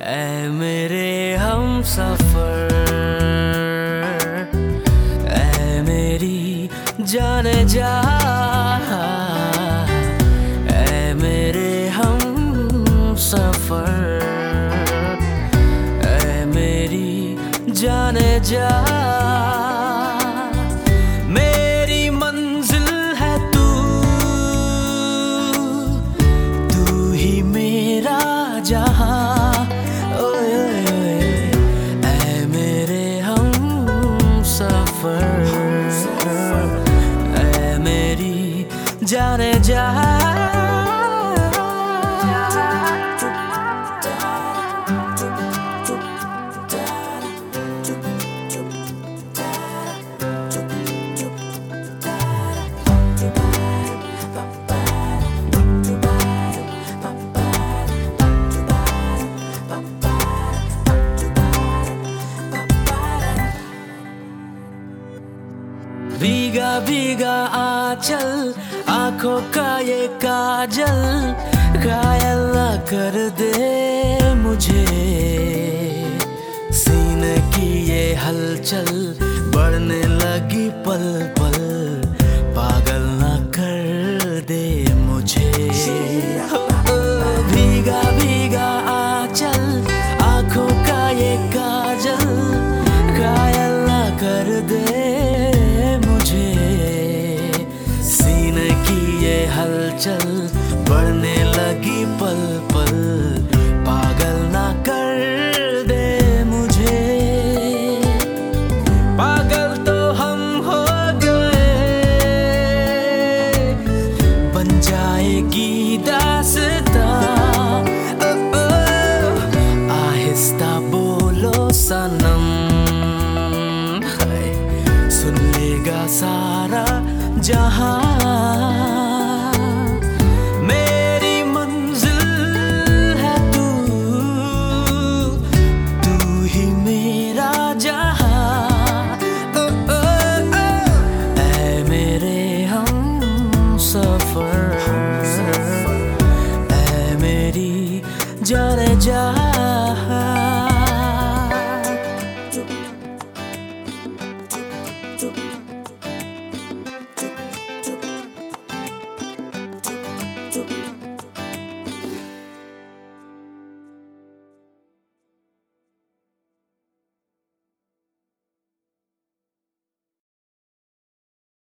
ऐ मेरे हमसफर, ऐ मेरी जाने जा, ऐ मेरे हमसफर, ऐ मेरी जाने जा। मेरी मंजिल है तू, तू ही मेरा जहां। जाने जा। भीगा भीगा आंचल, आंखों का ये काजल, घायल ना कर दे मुझे। सीने की ये हलचल बढ़ने लगी पल पल, पागल ना कर दे मुझे। भीगा भीगा आंचल, आंखों का ये काजल, घायल ना कर दे हलचल बढ़ने लगी पल पल, पागल ना कर दे मुझे। पागल तो हम हो गए, बन जाएगी दास्तां। आहिस्ता बोलो सनम, सुन लेगा सारा जहां।